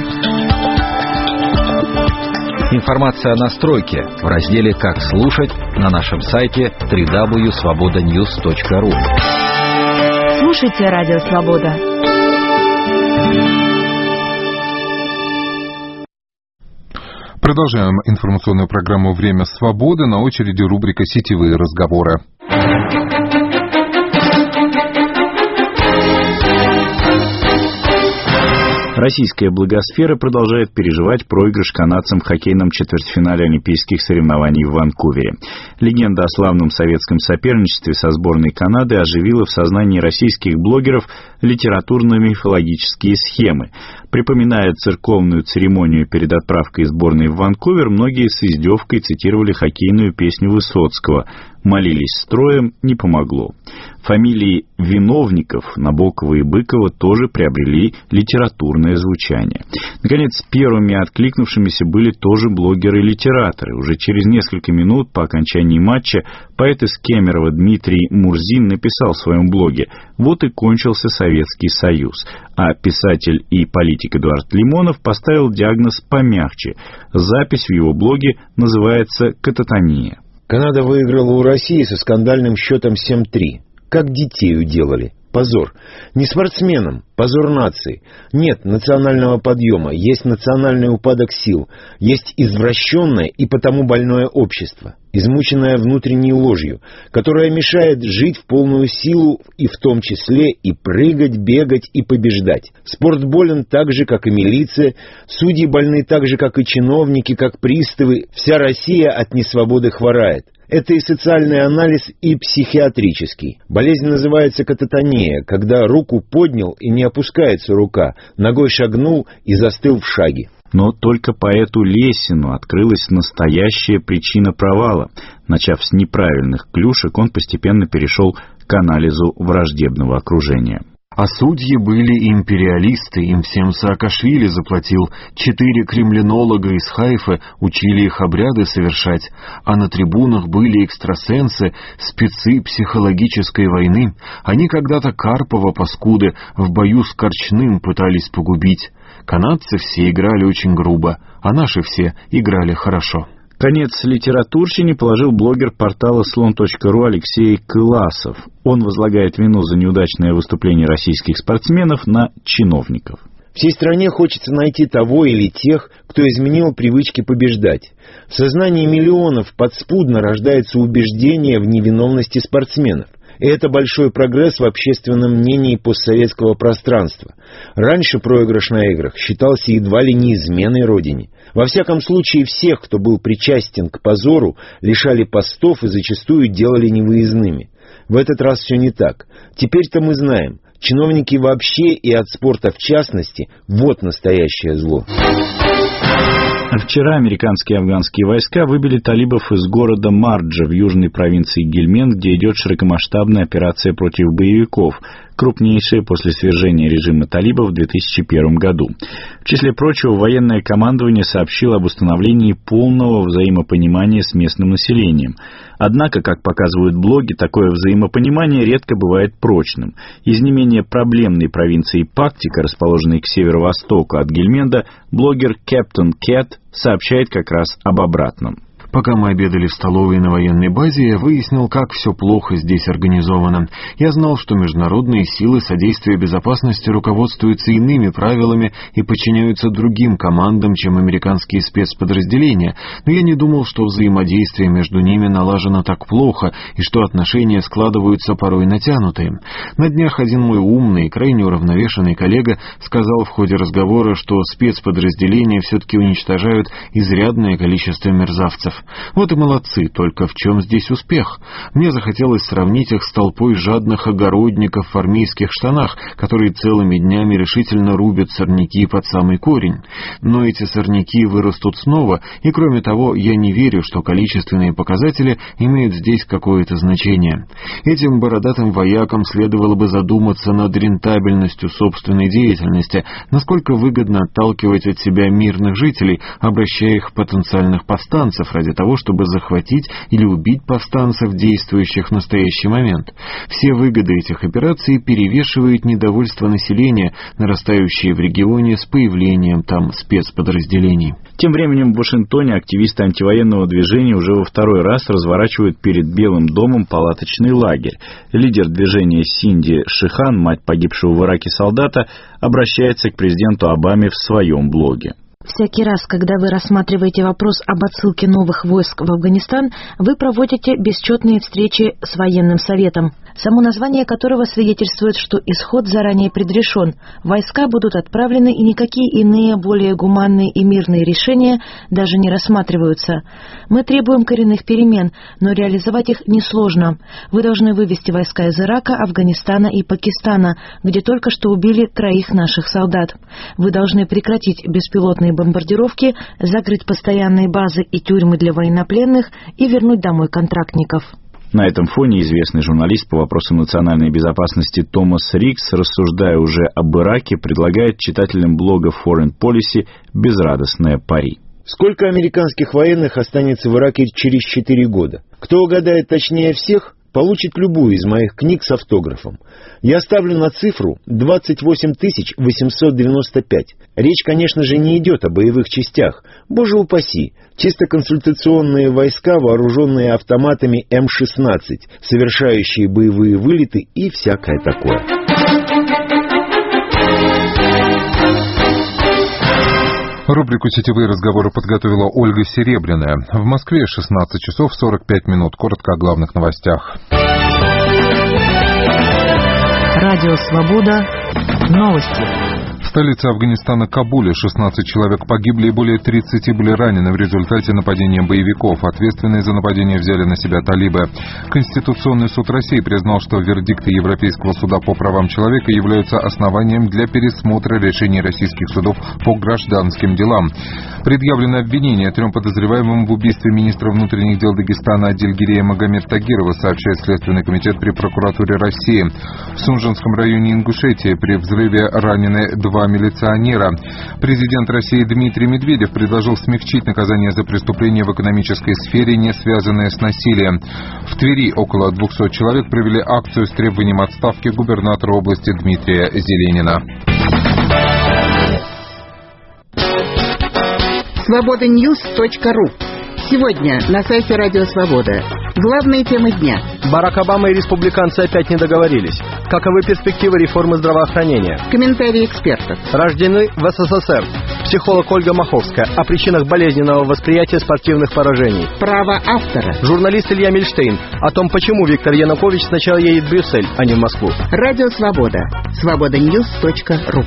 Информация о настройке в разделе «Как слушать» на нашем сайте www.svobodanews.ru. Слушайте Радио Свобода. Продолжаем информационную программу «Время свободы». На очереди рубрика «Сетевые разговоры». Российская благосфера продолжает переживать проигрыш канадцам в хоккейном четвертьфинале олимпийских соревнований в Ванкувере. Легенда о славном советском соперничестве со сборной Канады оживила в сознании российских блогеров литературно-мифологические схемы. Припоминая церковную церемонию перед отправкой сборной в Ванкувер, многие с издевкой цитировали хоккейную песню Высоцкого «Молились строем, не помогло». Фамилии виновников Набокова и Быкова тоже приобрели литературное звучание. Наконец, первыми откликнувшимися были тоже блогеры-литераторы. Уже через несколько минут по окончании матча поэт из Кемерово Дмитрий Мурзин написал в своем блоге: «Вот и кончился Советский Союз». А писатель и политик Эдуард Лимонов поставил диагноз помягче. Запись в его блоге называется «Кататония». Канада выиграла у России со скандальным счетом 7-3. Как детей уделали. Позор. Не спортсменам, позор нации. Нет национального подъема, есть национальный упадок сил, есть извращенное и потому больное общество, измученное внутренней ложью, которое мешает жить в полную силу и в том числе и прыгать, бегать и побеждать. Спорт болен так же, как и милиция, судьи больны так же, как и чиновники, как приставы, вся Россия от несвободы хворает. Это и социальный анализ, и психиатрический. Болезнь называется кататония, когда руку поднял и не опускается рука, ногой шагнул и застыл в шаге. Но только по эту лесину открылась настоящая причина провала. Начав с неправильных клюшек, он постепенно перешел к анализу враждебного окружения. А судьи были империалисты, им всем Саакашвили заплатил. 4 кремлинолога из Хайфы учили их обряды совершать, а на трибунах были экстрасенсы, спецы психологической войны. Они когда-то Карпова, паскуды, в бою с Корчным пытались погубить. Канадцы все играли очень грубо, а наши все играли хорошо. Конец литературщине положил блогер портала slon.ru Алексей Кыласов. Он возлагает вину за неудачное выступление российских спортсменов на чиновников. Всей стране хочется найти того или тех, кто изменил привычки побеждать. В сознании миллионов подспудно рождается убеждение в невиновности спортсменов. И это большой прогресс в общественном мнении постсоветского пространства. Раньше проигрыш на играх считался едва ли не изменой родине. Во всяком случае, всех, кто был причастен к позору, лишали постов и зачастую делали невыездными. В этот раз все не так. Теперь-то мы знаем, чиновники вообще и от спорта в частности – вот настоящее зло. Вчера американские и афганские войска выбили талибов из города Марджа в южной провинции Гельманд, где идет широкомасштабная операция против боевиков, крупнейшая после свержения режима талибов в 2001 году. В числе прочего, военное командование сообщило об установлении полного взаимопонимания с местным населением. Однако, как показывают блоги, такое взаимопонимание редко бывает прочным. Из не менее проблемной провинции Пактика, расположенной к северо-востоку от Гельменда, блогер Captain Cat сообщает как раз об обратном. Пока мы обедали в столовой на военной базе, я выяснил, как все плохо здесь организовано. Я знал, что международные силы содействия безопасности руководствуются иными правилами и подчиняются другим командам, чем американские спецподразделения, но я не думал, что взаимодействие между ними налажено так плохо и что отношения складываются порой натянутые. На днях один мой умный и крайне уравновешенный коллега сказал в ходе разговора, что спецподразделения все-таки уничтожают изрядное количество мерзавцев. Вот и молодцы, только в чем здесь успех? Мне захотелось сравнить их с толпой жадных огородников в армейских штанах, которые целыми днями решительно рубят сорняки под самый корень. Но эти сорняки вырастут снова, и кроме того, я не верю, что количественные показатели имеют здесь какое-то значение. Этим бородатым воякам следовало бы задуматься над рентабельностью собственной деятельности, насколько выгодно отталкивать от себя мирных жителей, обращая их в потенциальных повстанцев ради того, чтобы захватить или убить повстанцев, действующих в настоящий момент. Все выгоды этих операций перевешивают недовольство населения, нарастающее в регионе с появлением там спецподразделений. Тем временем в Вашингтоне активисты антивоенного движения уже во второй раз разворачивают перед Белым домом палаточный лагерь. Лидер движения Синди Шихан, мать погибшего в Ираке солдата, обращается к президенту Обаме в своем блоге. Всякий раз, когда вы рассматриваете вопрос об отсылке новых войск в Афганистан, вы проводите бесчетные встречи с военным советом, само название которого свидетельствует, что исход заранее предрешен. Войска будут отправлены, и никакие иные, более гуманные и мирные решения даже не рассматриваются. Мы требуем коренных перемен, но реализовать их несложно. Вы должны вывести войска из Ирака, Афганистана и Пакистана, где только что убили 3 наших солдат. Вы должны прекратить беспилотные бомбардировки, закрыть постоянные базы и тюрьмы для военнопленных и вернуть домой контрактников. На этом фоне известный журналист по вопросам национальной безопасности Томас Рикс, рассуждая уже об Ираке, предлагает читателям блога Foreign Policy безрадостное пари. Сколько американских военных останется в Ираке через 4 года? Кто угадает точнее всех, получит любую из моих книг с автографом. Я ставлю на цифру 28 895. Речь, конечно же, не идет о боевых частях. Боже упаси, чисто консультационные войска, вооруженные автоматами М-16, совершающие боевые вылеты и всякое такое. Рубрику «Сетевые разговоры» подготовила Ольга Серебряная. В Москве 16 часов 45 минут. Коротко о главных новостях. Радио «Свобода». Новости. В столице Афганистана Кабуле 16 человек погибли и более 30 были ранены в результате нападения боевиков. Ответственные за нападение взяли на себя талибы. Конституционный суд России признал, что вердикты Европейского суда по правам человека являются основанием для пересмотра решений российских судов по гражданским делам. Предъявлено обвинение 3 подозреваемым в убийстве министра внутренних дел Дагестана Адильгирея Магомед Тагирова, сообщает Следственный комитет при прокуратуре России. В Сунжинском районе Ингушетии при взрыве ранены 2 милиционера. Президент России Дмитрий Медведев предложил смягчить наказание за преступления в экономической сфере, не связанные с насилием. В Твери около 200 человек провели акцию с требованием отставки губернатора области Дмитрия Зеленина. Свобода-Ньюс.ру. Сегодня на сайте Радио Свобода. Главные темы дня. Барак Обама и республиканцы опять не договорились. Каковы перспективы реформы здравоохранения? Комментарии экспертов. Рождены в СССР. Психолог Ольга Маховская о причинах болезненного восприятия спортивных поражений. Право автора. Журналист Илья Мильштейн о том, почему Виктор Янукович сначала едет в Брюссель, а не в Москву. Радио Свобода. Свобода-Ньюс.ру.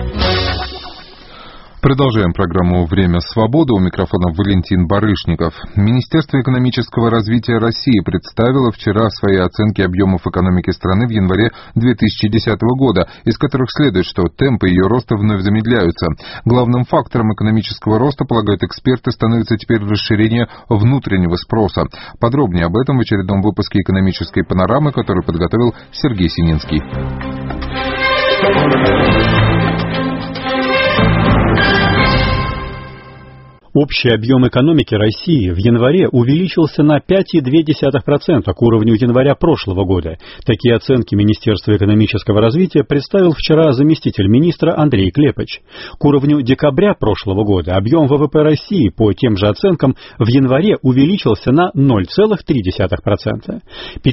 Продолжаем программу «Время свободы». У микрофона Валентин Барышников. Министерство экономического развития России представило вчера свои оценки объемов экономики страны в январе 2010 года, из которых следует, что темпы ее роста вновь замедляются. Главным фактором экономического роста, полагают эксперты, становится теперь расширение внутреннего спроса. Подробнее об этом в очередном выпуске экономической панорамы, который подготовил Сергей Сининский. Общий объем экономики России в январе увеличился на 5,2% к уровню января прошлого года. Такие оценки Министерства экономического развития представил вчера заместитель министра Андрей Клепыч. К уровню декабря прошлого года объем ВВП России по тем же оценкам в январе увеличился на 0,3%.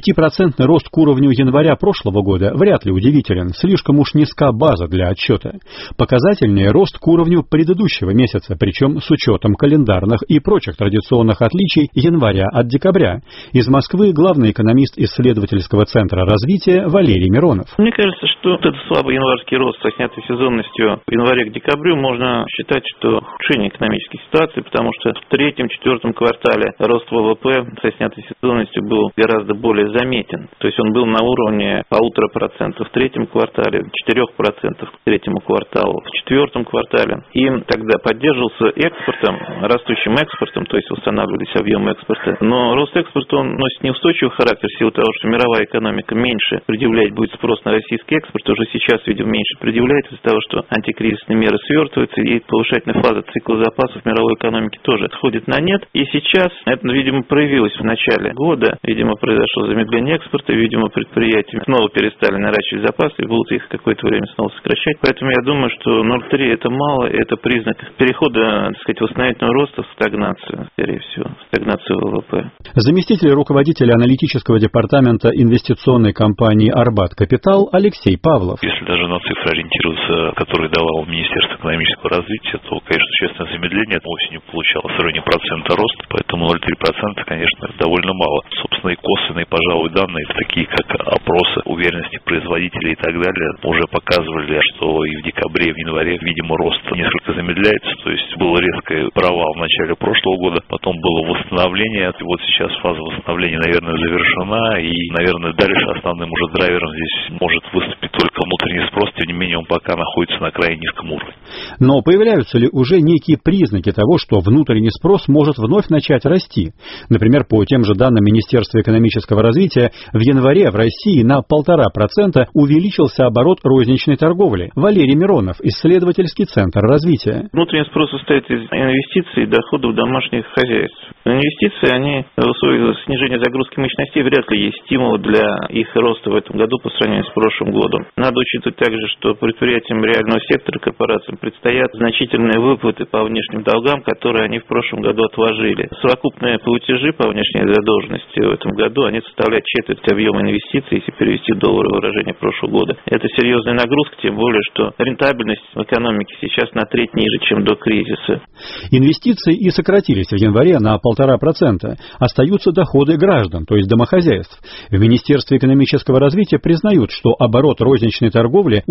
5% рост к уровню января прошлого года вряд ли удивителен, слишком уж низка база для отчета. Показательнее рост к уровню предыдущего месяца, причем с учетом календарных и прочих традиционных отличий января от декабря. Из Москвы главный экономист исследовательского центра развития Валерий Миронов. Мне кажется, что этот слабый январский рост со снятой сезонностью в январе к декабрю можно считать, что ухудшение экономической ситуации, потому что в третьем-четвертом квартале рост ВВП со снятой сезонностью был гораздо более заметен. То есть он был на уровне 1,5% в третьем квартале, 4% к третьему кварталу, в четвертом квартале. И тогда поддерживался экспортом, растущим экспортом, то есть восстанавливались объемы экспорта. Но рост экспорта, он носит неустойчивый характер в силу того, что мировая экономика меньше предъявлять будет спрос на российский экспорт. Уже сейчас, видимо, меньше предъявляет из-за того, что антикризисные меры свертываются, и повышательная фаза цикла запасов мировой экономики тоже сходит на нет. И сейчас это, видимо, проявилось в начале года. Видимо, произошло замедление экспорта, видимо, предприятия снова перестали наращивать запасы и будут их какое-то время снова сокращать. Поэтому я думаю, что 0,3 это мало, это признак перехода, так сказать, восстановительного роста в стагнацию, скорее всего, стагнацию ВВП. Заместитель руководителя аналитического департамента инвестиционной компании «Арбат Капитал» Алексей Павлов. Если даже на цифры ориентироваться, которые давало Министерство экономического развития, то, конечно, существенное замедление осенью получалось в районе процента роста, поэтому 0,3%, конечно, довольно мало. Собственно, и косвенные, пожалуй, данные, такие как опросы уверенности производителей и так далее, уже показывали, что и в декабре, и в январе, видимо, рост несколько замедляется, то есть было резкое провал в начале прошлого года, потом было восстановление, и вот сейчас фаза восстановления, наверное, завершена, и, наверное, дальше основным уже драйвером здесь может выступить только внутренний спрос, тем не менее он пока находится на крайне низком уровне. Но появляются ли уже некие признаки того, что внутренний спрос может вновь начать расти? Например, по тем же данным Министерства экономического развития, в январе в России на 1,5% увеличился оборот розничной торговли. Валерий Миронов, исследовательский центр развития. Внутренний спрос состоит из инвестиций и доходов домашних хозяйств. Инвестиции, они в условиях снижения загрузки мощностей вряд ли есть стимул для их роста в этом году по сравнению с прошлым годом. Надо учитывать также, что предприятиям реального сектора, корпорациям предстоят значительные выплаты по внешним долгам, которые они в прошлом году отложили. Совокупные платежи по внешней задолженности в этом году, они составляют четверть объема инвестиций, если перевести в долларовое выражение прошлого года. Это серьезная нагрузка, тем более, что рентабельность в экономике сейчас на треть ниже, чем до кризиса. Инвестиции и сократились в январе на 1,5%. Остаются доходы граждан, то есть домохозяйств. В Министерстве экономического развития признают, что оборот розничной торговли увеличился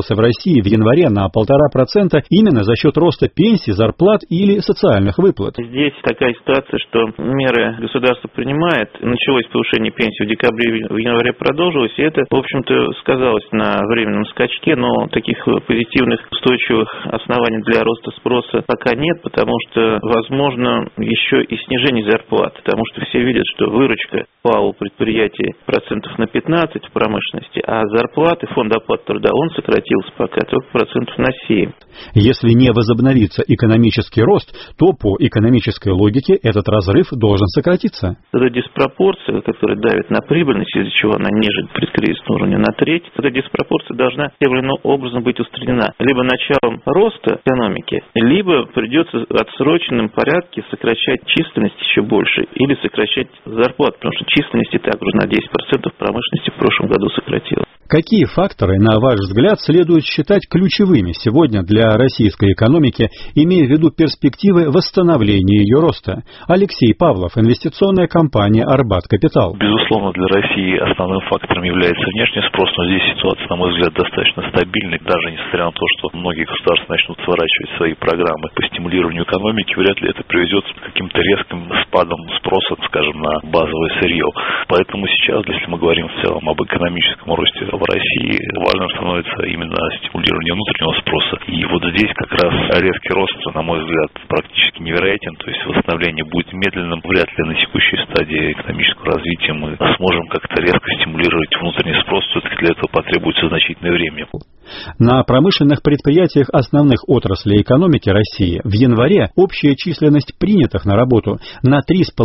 увеличился в России в январе на 1,5% именно за счет роста пенсий, зарплат или социальных выплат. Здесь такая ситуация, что меры государство принимает. Началось повышение пенсий в декабре, в январе продолжилось, и это, в общем-то, сказалось на временном скачке, но таких позитивных устойчивых оснований для роста спроса пока нет, потому что возможно еще и снижение зарплат, потому что все видят, что выручка упала у предприятий процентов на 15 в промышленности, а зарплаты, фонд оплаты труда, он сократился пока только процентов на 7. Если не возобновится экономический рост, то по экономической логике этот разрыв должен сократиться. Эта диспропорция, которая давит на прибыльность, из-за чего она ниже предкризисного уровня на треть, эта диспропорция должна тем или иным образом быть устранена. Либо началом роста экономики, либо придется в отсроченном порядке сокращать численность еще больше или сокращать зарплату, потому что численность и так уже на 10% промышленности в прошлом году сократилась. Какие факторы, на ваш взгляд, следует считать ключевыми сегодня для российской экономики, имея в виду перспективы восстановления ее роста? Алексей Павлов, инвестиционная компания «Арбат Капитал». Безусловно, для России основным фактором является внешний спрос, но здесь ситуация, на мой взгляд, достаточно стабильной. Даже несмотря на то, что многие государства начнут сворачивать свои программы по стимулированию экономики, вряд ли это приведет к каким-то резким спадам спроса, скажем, на базовое сырье. Поэтому сейчас, если мы говорим в целом об экономическом росте в России, важным становится именно стимулирование внутреннего спроса. И вот здесь как раз резкий рост, на мой взгляд, практически невероятен. То есть восстановление будет медленным. Вряд ли на текущей стадии экономического развития мы сможем как-то резко стимулировать внутренний спрос. Все-таки для этого потребуется значительное время. На промышленных предприятиях основных отраслей экономики России в январе общая численность принятых на работу на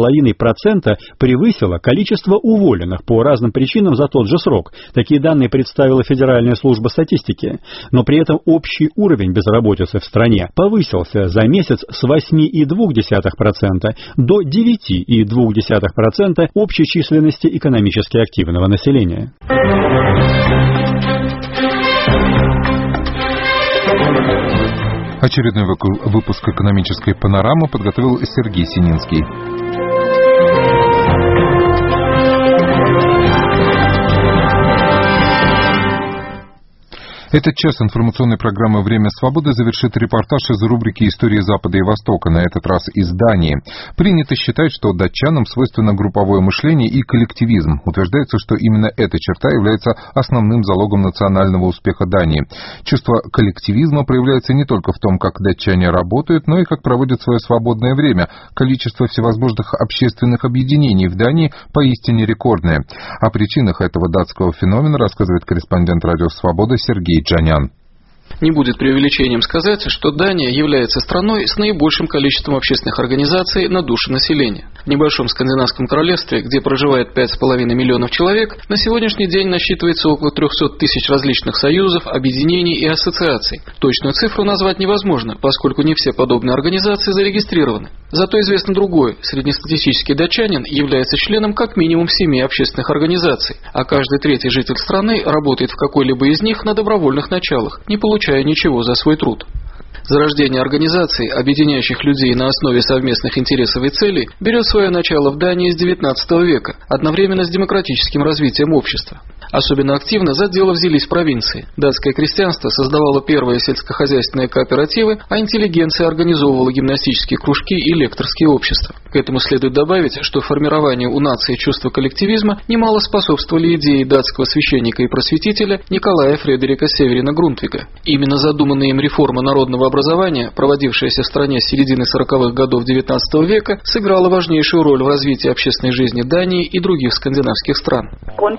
3,5% превысила количество уволенных по разным причинам за тот же срок. Такие данные представила Федеральная служба статистики. Но при этом общий уровень безработицы в стране повысился за месяц с 8,2% до 9,2% общей численности экономически активного населения. Очередной выпуск «Экономической панорамы» подготовил Сергей Сининский. Этот час информационной программы «Время свободы» завершит репортаж из рубрики «Истории Запада и Востока», на этот раз из Дании. Принято считать, что датчанам свойственно групповое мышление и коллективизм. Утверждается, что именно эта черта является основным залогом национального успеха Дании. Чувство коллективизма проявляется не только в том, как датчане работают, но и как проводят свое свободное время. Количество всевозможных общественных объединений в Дании поистине рекордное. О причинах этого датского феномена рассказывает корреспондент «Радио Свобода» Сергей Джанян. Не будет преувеличением сказать, что Дания является страной с наибольшим количеством общественных организаций на душу населения. В небольшом скандинавском королевстве, где проживает 5,5 миллионов человек, на сегодняшний день насчитывается около 300 тысяч различных союзов, объединений и ассоциаций. Точную цифру назвать невозможно, поскольку не все подобные организации зарегистрированы. Зато известно другое. Среднестатистический датчанин является членом как минимум 7 общественных организаций, а каждый третий житель страны работает в какой-либо из них на добровольных началах, не получая ничего за свой труд. Зарождение организаций, объединяющих людей на основе совместных интересов и целей, берет свое начало в Дании с XIX века, одновременно с демократическим развитием общества. Особенно активно за дело взялись провинции. Датское крестьянство создавало первые сельскохозяйственные кооперативы, а интеллигенция организовывала гимнастические кружки и лекторские общества. К этому следует добавить, что формированию у нации чувства коллективизма немало способствовали идеи датского священника и просветителя Николая Фредерика Северина Грунтвига. Именно задуманная им реформа народного образования, проводившаяся в стране с середины 40-х годов XIX века, сыграла важнейшую роль в развитии общественной жизни Дании и других скандинавских стран.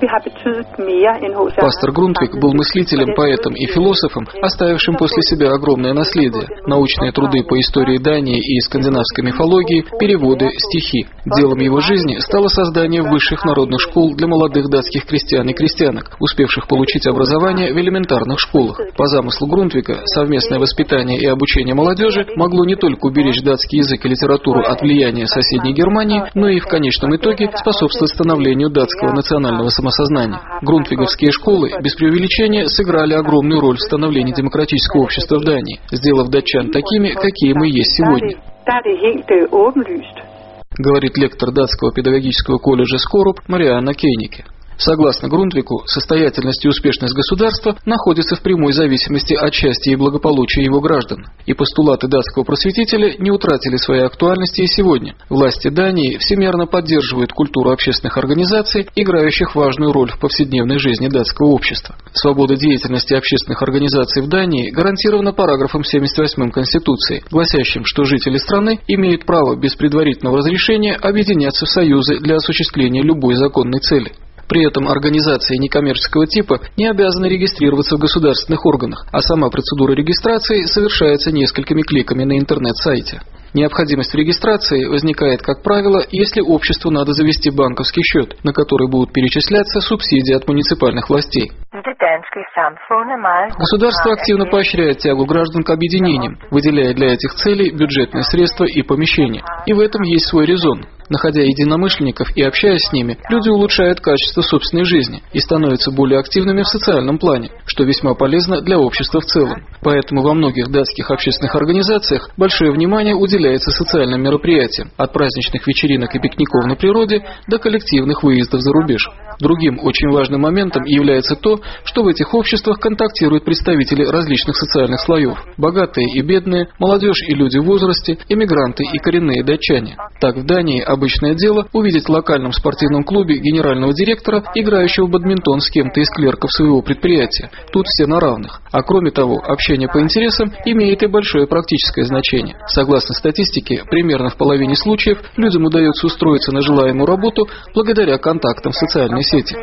Пастор Грунтвиг был мыслителем, поэтом и философом, оставившим после себя огромное наследие: научные труды по истории Дании и скандинавской мифологии, переводы, стихи. Делом его жизни стало создание высших народных школ для молодых датских крестьян и крестьянок, успевших получить образование в элементарных школах. По замыслу Грунтвига, совместное воспитание и обучение молодежи могло не только уберечь датский язык и литературу от влияния соседней Германии, но и в конечном итоге способствовать становлению датского национального самосознания. Грунтвиговские школы, без преувеличения, сыграли огромную роль в становлении демократического общества в Дании, сделав датчан такими, какие мы есть сегодня. Говорит лектор датского педагогического колледжа Скоруп Марианна Кейнике. Согласно Грундвику, состоятельность и успешность государства находятся в прямой зависимости от счастья и благополучия его граждан. И постулаты датского просветителя не утратили своей актуальности и сегодня. Власти Дании всемерно поддерживают культуру общественных организаций, играющих важную роль в повседневной жизни датского общества. Свобода деятельности общественных организаций в Дании гарантирована параграфом 78 Конституции, гласящим, что жители страны имеют право без предварительного разрешения объединяться в союзы для осуществления любой законной цели. При этом организации некоммерческого типа не обязаны регистрироваться в государственных органах, а сама процедура регистрации совершается несколькими кликами на интернет-сайте. Необходимость в регистрации возникает, как правило, если обществу надо завести банковский счет, на который будут перечисляться субсидии от муниципальных властей. Государство активно поощряет тягу граждан к объединениям, выделяя для этих целей бюджетные средства и помещения. И в этом есть свой резон. Находя единомышленников и общаясь с ними, люди улучшают качество собственной жизни и становятся более активными в социальном плане, что весьма полезно для общества в целом. Поэтому во многих датских общественных организациях большое внимание уделяется социальным мероприятиям, от праздничных вечеринок и пикников на природе до коллективных выездов за рубеж. Другим очень важным моментом является то, что в этих обществах контактируют представители различных социальных слоев – богатые и бедные, молодежь и люди в возрасте, эмигранты и коренные датчане. Так в Дании обычное дело увидеть в локальном спортивном клубе генерального директора, играющего в бадминтон с кем-то из клерков своего предприятия. Тут все на равных. А кроме того, общение по интересам имеет и большое практическое значение. Согласно статистике, примерно в половине случаев людям удается устроиться на желаемую работу благодаря контактам в социальной сети,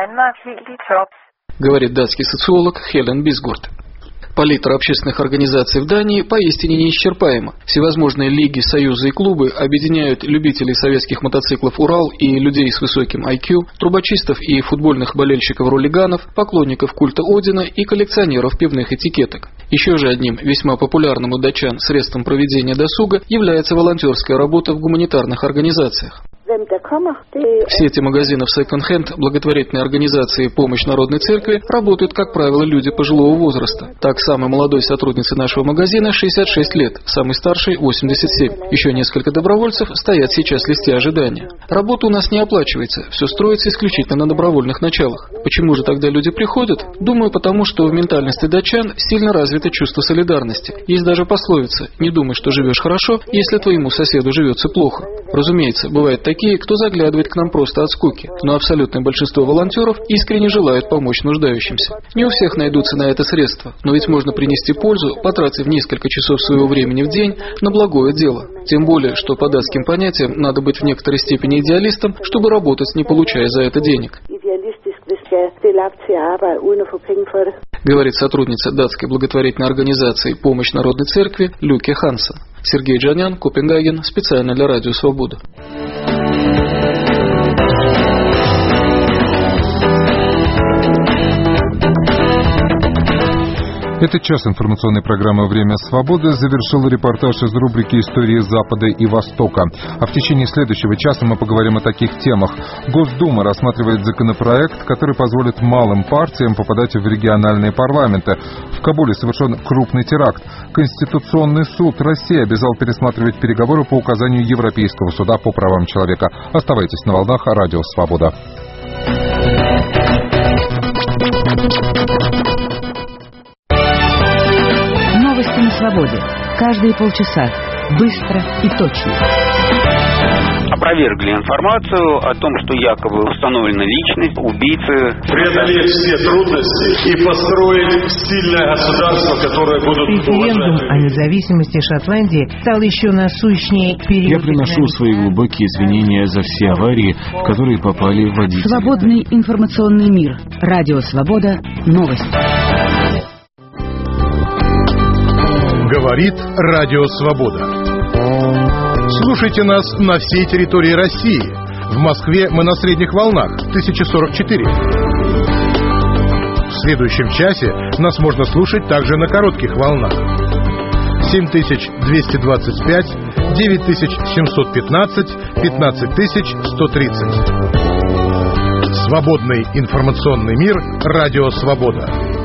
говорит датский социолог Хелен Бисгурт. Палитра общественных организаций в Дании поистине неисчерпаема. Всевозможные лиги, союзы и клубы объединяют любителей советских мотоциклов «Урал» и людей с высоким IQ, трубочистов и футбольных болельщиков-ролиганов, поклонников культа Одина и коллекционеров пивных этикеток. Еще же одним весьма популярным у датчан средством проведения досуга является волонтерская работа в гуманитарных организациях. В сети магазинов секонд-хенд благотворительной организации «Помощь Народной Церкви» работают, как правило, люди пожилого возраста. Так, самой молодой сотруднице нашего магазина 66 лет, самой старшей 87. Еще несколько добровольцев стоят сейчас в листе ожидания. Работа у нас не оплачивается, все строится исключительно на добровольных началах. Почему же тогда люди приходят? Думаю, потому что в ментальности датчан сильно развито чувство солидарности. Есть даже пословица «Не думай, что живешь хорошо, если твоему соседу живется плохо». Разумеется, бывают такие, кто заглядывает к нам просто от скуки, но абсолютное большинство волонтеров искренне желают помочь нуждающимся. Не у всех найдутся на это средства, но ведь можно принести пользу, потратив несколько часов своего времени в день на благое дело. Тем более, что по датским понятиям надо быть в некоторой степени идеалистом, чтобы работать, не получая за это денег, говорит сотрудница датской благотворительной организации «Помощь Народной Церкви» Люке Хансен. Сергей Джанян, Копенгаген, специально для Радио Свобода. Этот час информационной программы «Время свободы» завершил репортаж из рубрики «Истории Запада и Востока». А в течение следующего часа мы поговорим о таких темах. Госдума рассматривает законопроект, который позволит малым партиям попадать в региональные парламенты. В Кабуле совершен крупный теракт. Конституционный суд России обязал пересматривать переговоры по указанию Европейского суда по правам человека. Оставайтесь на волнах Радио Свобода. Новости на свободе. Каждые полчаса. Быстро и точно. Опровергли информацию о том, что якобы установлена личность убийцы. Преодолеть все трудности и построить сильное государство, которое будут Референдум о независимости Шотландии стал еще насущнее период. Я приношу свои глубокие извинения за все аварии, в которые попали водители. Свободный информационный мир. Радио Свобода. Новости. Говорит Радио Свобода. Слушайте нас на всей территории России. В Москве мы на средних волнах 1044. В следующем часе нас можно слушать также на коротких волнах 7225, 9715, 15130. Свободный информационный мир. Радио Свобода.